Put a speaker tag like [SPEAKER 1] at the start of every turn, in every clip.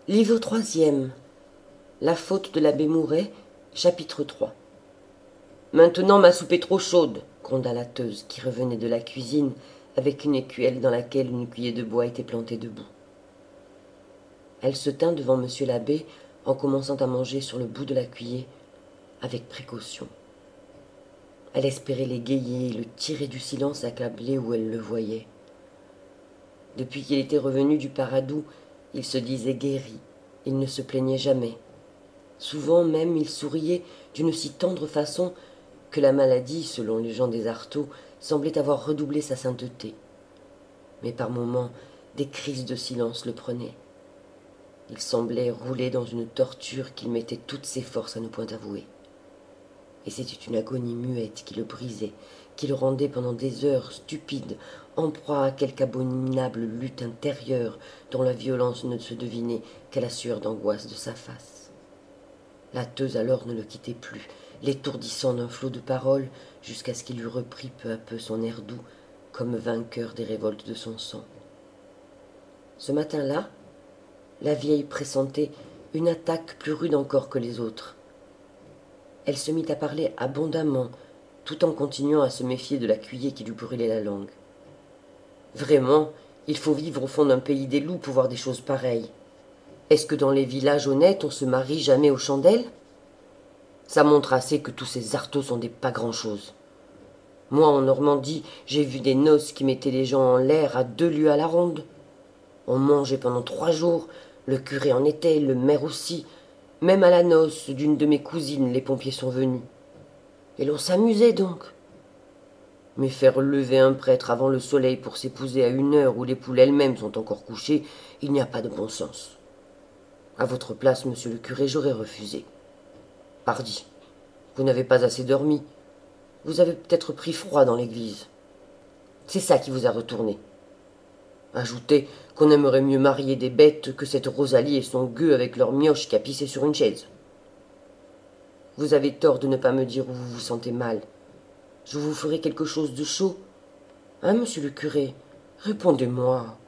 [SPEAKER 1] Livre troisième. La faute de l'abbé Mouret, chapitre 3. Maintenant ma soupe est trop chaude, gronda la Teuse, qui revenait de la cuisine avec une écuelle dans laquelle une cuiller de bois était plantée debout. Elle se tint devant monsieur l'abbé en commençant à manger sur le bout de la cuiller avec précaution. Elle espérait l'égayer et le tirer du silence accablé où elle le voyait. Depuis qu'il était revenu du Paradou, il se disait guéri, il ne se plaignait jamais. Souvent même il souriait d'une si tendre façon que la maladie, selon les gens des Artaud, semblait avoir redoublé sa sainteté. Mais par moments, des crises de silence le prenaient. Il semblait rouler dans une torture qu'il mettait toutes ses forces à ne point avouer. Et c'était une agonie muette qui le brisait, qui le rendait pendant des heures stupide, en proie à quelque abominable lutte intérieure dont la violence ne se devinait qu'à la sueur d'angoisse de sa face. La Teuse alors ne le quittait plus, l'étourdissant d'un flot de paroles, jusqu'à ce qu'il eût repris peu à peu son air doux, comme vainqueur des révoltes de son sang. Ce matin-là, la vieille pressentait une attaque plus rude encore que les autres. Elle se mit à parler abondamment, tout en continuant à se méfier de la cuiller qui lui brûlait la langue. Vraiment, il faut vivre au fond d'un pays des loups pour voir des choses pareilles. Est-ce que dans les villages honnêtes on se marie jamais aux chandelles? Ça montre assez que tous ces artos sont des pas grand-chose. Moi, en Normandie, j'ai vu des noces qui mettaient les gens en l'air à 2 lieues à la ronde. On mangeait pendant 3 jours, le curé en était, le maire aussi. Même à la noce d'une de mes cousines, les pompiers sont venus. Et l'on s'amusait donc. Mais faire lever un prêtre avant le soleil pour s'épouser à une heure où les poules elles-mêmes sont encore couchées, il n'y a pas de bon sens. À votre place, monsieur le curé, j'aurais refusé. Pardi, vous n'avez pas assez dormi. Vous avez peut-être pris froid dans l'église. C'est ça qui vous a retourné. Ajoutez qu'on aimerait mieux marier des bêtes que cette Rosalie et son gueux avec leur mioche qui a pissé sur une chaise. Vous avez tort de ne pas me dire où vous vous sentez mal. Je vous ferai quelque chose de chaud. Hein, monsieur le curé? Répondez-moi.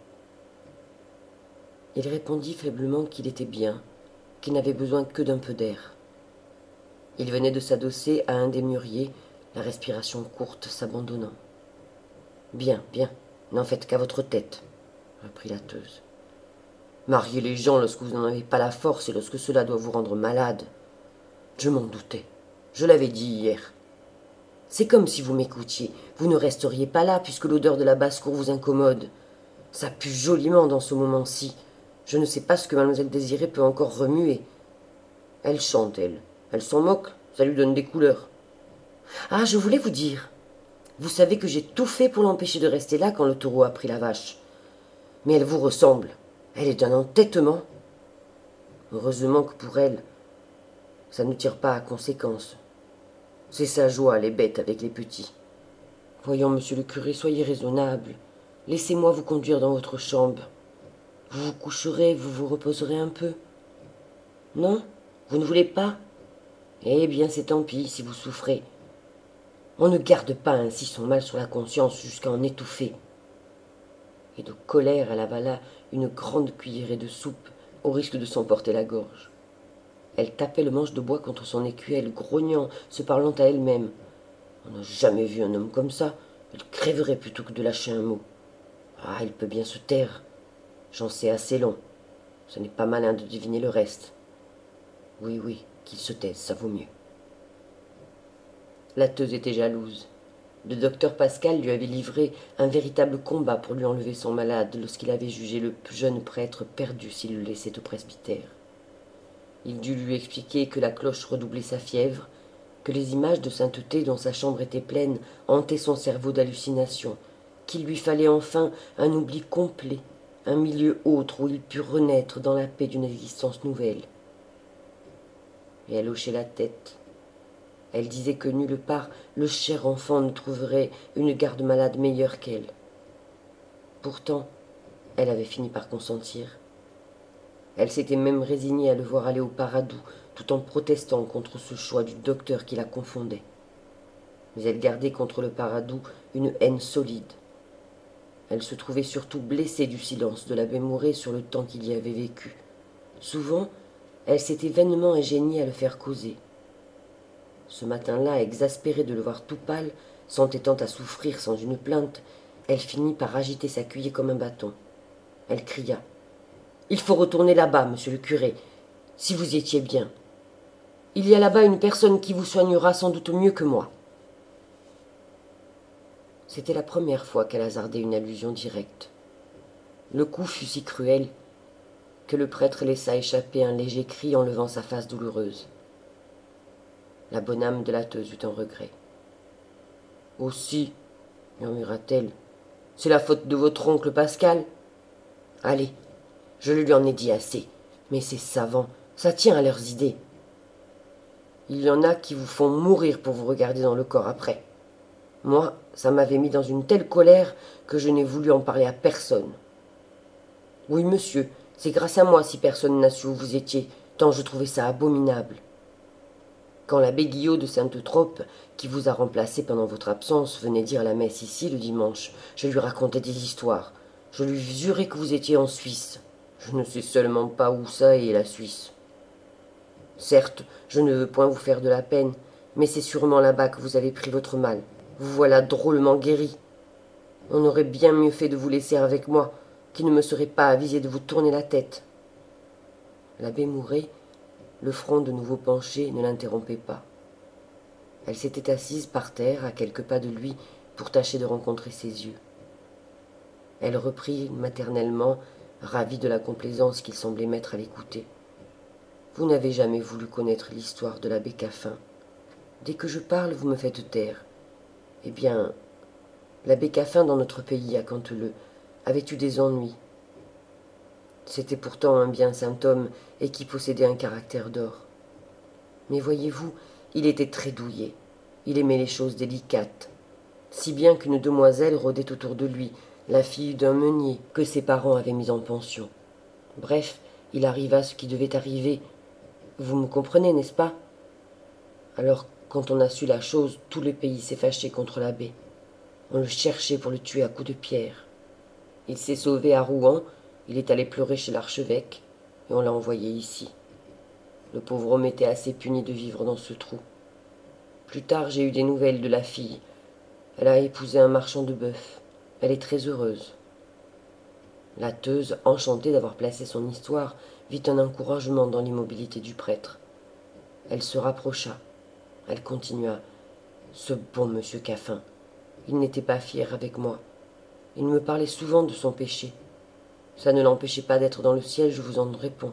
[SPEAKER 1] Il répondit faiblement qu'il était bien, qu'il n'avait besoin que d'un peu d'air. Il venait de s'adosser à un des mûriers, la respiration courte s'abandonnant. Bien, bien, n'en faites qu'à votre tête, reprit la Teuse. Mariez les gens lorsque vous n'en avez pas la force et lorsque cela doit vous rendre malade. Je m'en doutais. Je l'avais dit hier. C'est comme si vous m'écoutiez. Vous ne resteriez pas là puisque l'odeur de la basse-cour vous incommode. Ça pue joliment dans ce moment-ci. Je ne sais pas ce que mademoiselle Désirée peut encore remuer. Elle chante, elle. Elle s'en moque. Ça lui donne des couleurs. Ah, je voulais vous dire. Vous savez que j'ai tout fait pour l'empêcher de rester là quand le taureau a pris la vache. Mais elle vous ressemble. Elle est d'un entêtement. Heureusement que pour elle, ça ne tire pas à conséquence. C'est sa joie, les bêtes avec les petits. Voyons, monsieur le curé, soyez raisonnable. Laissez-moi vous conduire dans votre chambre. Vous vous coucherez, vous vous reposerez un peu. Non? Vous ne voulez pas? Eh bien, c'est tant pis si vous souffrez. On ne garde pas ainsi son mal sur la conscience jusqu'à en étouffer. Et de colère, elle avala une grande cuillerée de soupe au risque de s'emporter la gorge. Elle tapait le manche de bois contre son écuelle, grognant, se parlant à elle-même. On n'a jamais vu un homme comme ça. Elle crèverait plutôt que de lâcher un mot. Ah, il peut bien se taire. J'en sais assez long. Ce n'est pas malin de deviner le reste. Oui, oui, qu'il se taise, ça vaut mieux. La Teuse était jalouse. Le docteur Pascal lui avait livré un véritable combat pour lui enlever son malade lorsqu'il avait jugé le jeune prêtre perdu s'il le laissait au presbytère. Il dut lui expliquer que la cloche redoublait sa fièvre, que les images de sainteté dont sa chambre était pleine hantaient son cerveau d'hallucinations, qu'il lui fallait enfin un oubli complet, un milieu autre où il pût renaître dans la paix d'une existence nouvelle. Et elle hochait la tête. Elle disait que nulle part le cher enfant ne trouverait une garde-malade meilleure qu'elle. Pourtant, elle avait fini par consentir. Elle s'était même résignée à le voir aller au Paradou, tout en protestant contre ce choix du docteur qui la confondait. Mais elle gardait contre le Paradou une haine solide. Elle se trouvait surtout blessée du silence de l'abbé Mouret sur le temps qu'il y avait vécu, Souvent, elle s'était vainement ingéniée à le faire causer. Ce matin-là, exaspérée de le voir tout pâle, s'entêtant à souffrir sans une plainte, elle finit par agiter sa cuiller comme un bâton. Elle cria. « Il faut retourner là-bas, monsieur le curé, si vous y étiez bien. Il y a là-bas une personne qui vous soignera sans doute mieux que moi. » C'était la première fois qu'elle hasardait une allusion directe. Le coup fut si cruel que le prêtre laissa échapper un léger cri en levant sa face douloureuse. La bonne âme de Latteuse eut un regret. « Aussi, murmura-t-elle, c'est la faute de votre oncle Pascal. Allez, je lui en ai dit assez, mais ces savants, ça tient à leurs idées. Il y en a qui vous font mourir pour vous regarder dans le corps après. Moi, ça m'avait mis dans une telle colère que je n'ai voulu en parler à personne. Oui, monsieur, c'est grâce à moi si personne n'a su où vous étiez, tant je trouvais ça abominable. Quand l'abbé Guillot de Sainte-Trope, qui vous a remplacé pendant votre absence, venait dire la messe ici le dimanche, je lui racontais des histoires. Je lui jurais que vous étiez en Suisse. Je ne sais seulement pas où ça est, la Suisse. Certes, je ne veux point vous faire de la peine, mais c'est sûrement là-bas que vous avez pris votre mal. Vous voilà drôlement guéri. On aurait bien mieux fait de vous laisser avec moi, qui ne me serait pas avisé de vous tourner la tête. » L'abbé Mouret, le front de nouveau penché, ne l'interrompait pas. Elle s'était assise par terre, à quelques pas de lui, pour tâcher de rencontrer ses yeux. Elle reprit maternellement, ravie de la complaisance qu'il semblait mettre à l'écouter. « Vous n'avez jamais voulu connaître l'histoire de l'abbé Caffin. Dès que je parle, vous me faites taire. Eh bien, l'abbé Caffin, dans notre pays, à Canteleu, avait eu des ennuis. C'était pourtant un bien saint homme et qui possédait un caractère d'or. Mais voyez-vous, il était très douillet. Il aimait les choses délicates, si bien qu'une demoiselle rôdait autour de lui, la fille d'un meunier que ses parents avaient mis en pension. Bref, il arriva ce qui devait arriver. Vous me comprenez, n'est-ce pas? Alors, quand on a su la chose, tout le pays s'est fâché contre l'abbé. On le cherchait pour le tuer à coups de pierre. Il s'est sauvé à Rouen, il est allé pleurer chez l'archevêque, et on l'a envoyé ici. Le pauvre homme était assez puni de vivre dans ce trou. Plus tard, j'ai eu des nouvelles de la fille. Elle a épousé un marchand de bœuf. Elle est très heureuse. » Latteuse, enchantée d'avoir placé son histoire, vit un encouragement dans l'immobilité du prêtre. Elle se rapprocha. Elle continua. « Ce bon monsieur Caffin, il n'était pas fier avec moi. Il me parlait souvent de son péché. Ça ne l'empêchait pas d'être dans le ciel, je vous en réponds.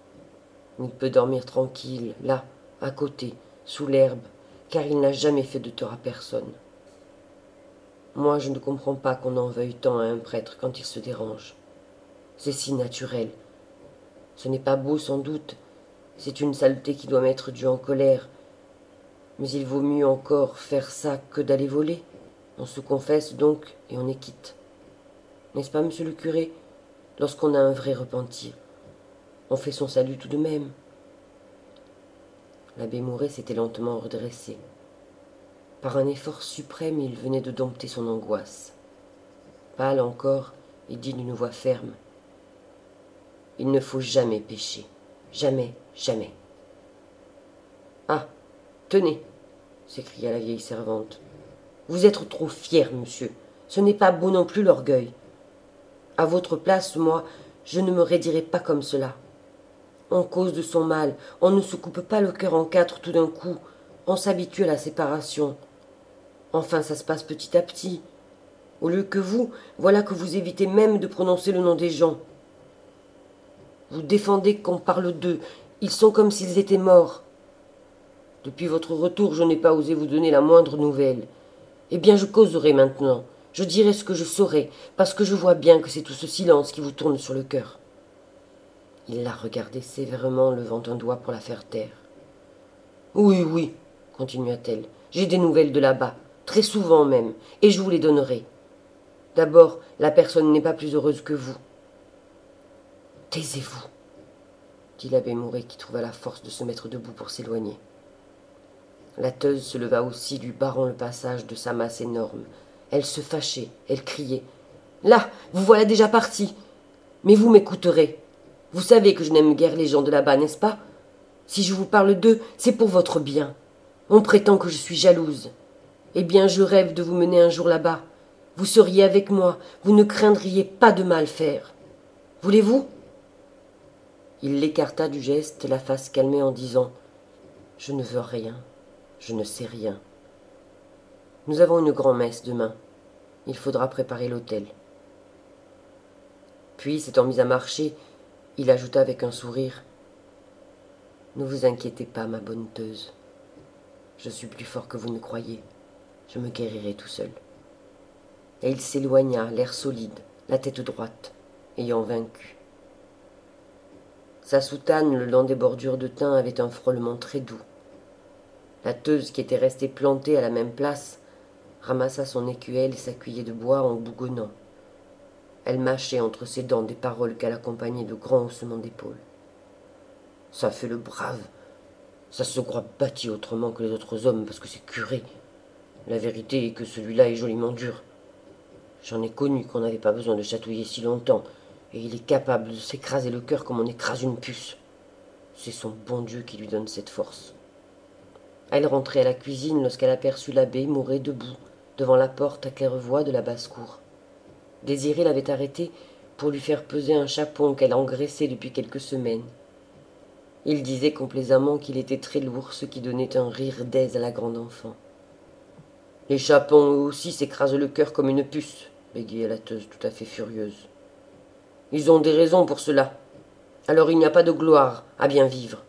[SPEAKER 1] Il peut dormir tranquille, là, à côté, sous l'herbe, car il n'a jamais fait de tort à personne. Moi, je ne comprends pas qu'on en veuille tant à un prêtre quand il se dérange. C'est si naturel. Ce n'est pas beau sans doute, c'est une saleté qui doit mettre Dieu en colère. Mais il vaut mieux encore faire ça que d'aller voler. On se confesse donc et on est quitte. N'est-ce pas, monsieur le curé, lorsqu'on a un vrai repentir? On fait son salut tout de même. » L'abbé Mouret s'était lentement redressé. Par un effort suprême, il venait de dompter son angoisse. Pâle encore, il dit d'une voix ferme. « Il ne faut jamais pécher. Jamais, jamais. »« Ah, tenez !» s'écria la vieille servante. « Vous êtes trop fier, monsieur. Ce n'est pas beau non plus l'orgueil. À votre place, moi, je ne me raidirais pas comme cela. On cause de son mal, on ne se coupe pas le cœur en quatre tout d'un coup, on s'habitue à la séparation. Enfin, ça se passe petit à petit. Au lieu que vous, voilà que vous évitez même de prononcer le nom des gens. Vous défendez qu'on parle d'eux, ils sont comme s'ils étaient morts. Depuis votre retour, je n'ai pas osé vous donner la moindre nouvelle. Eh bien, je causerai maintenant, je dirai ce que je saurai, parce que je vois bien que c'est tout ce silence qui vous tourne sur le cœur. » Il la regardait sévèrement, levant un doigt pour la faire taire. « Oui, oui, continua-t-elle, j'ai des nouvelles de là-bas, très souvent même, et je vous les donnerai. D'abord, la personne n'est pas plus heureuse que vous. »« Taisez-vous, » dit l'abbé Mouret, qui trouva la force de se mettre debout pour s'éloigner. Latteuse se leva aussi, lui barrant le passage de sa masse énorme. Elle se fâchait, elle criait. « Là, vous voilà déjà parti, mais vous m'écouterez. Vous savez que je n'aime guère les gens de là-bas, n'est-ce pas? Si je vous parle d'eux, c'est pour votre bien. On prétend que je suis jalouse. Eh bien, je rêve de vous mener un jour là-bas. Vous seriez avec moi, vous ne craindriez pas de mal faire. Voulez-vous » Il l'écarta du geste, la face calmée en disant « Je ne veux rien, je ne sais rien. Nous avons une grand-messe demain. Il faudra préparer l'autel. » Puis, s'étant mis à marcher, il ajouta avec un sourire « Ne vous inquiétez pas, ma bonne Teuse. Je suis plus fort que vous ne croyez. Je me guérirai tout seul. » Et il s'éloigna, l'air solide, la tête droite, ayant vaincu. Sa soutane, le long des bordures de thym, avait un frôlement très doux. La Teuse, qui était restée plantée à la même place, ramassa son écuelle et sa cuiller de bois en bougonnant. Elle mâchait entre ses dents des paroles qu'elle accompagnait de grands haussements d'épaules. « Ça fait le brave. Ça se croit bâti autrement que les autres hommes parce que c'est curé. La vérité est que celui-là est joliment dur. J'en ai connu qu'on n'avait pas besoin de chatouiller si longtemps, et il est capable de s'écraser le cœur comme on écrase une puce. C'est son bon Dieu qui lui donne cette force. » Elle rentrait à la cuisine lorsqu'elle aperçut l'abbé mourer debout, devant la porte à claire-voie de la basse-cour. Désiré l'avait arrêté pour lui faire peser un chapon qu'elle engraissait depuis quelques semaines. Il disait complaisamment qu'il était très lourd, ce qui donnait un rire d'aise à la grande enfant. « Les chapons, eux aussi, s'écrasent le cœur comme une puce, » bégaya la Teuse tout à fait furieuse. « Ils ont des raisons pour cela. Alors il n'y a pas de gloire à bien vivre.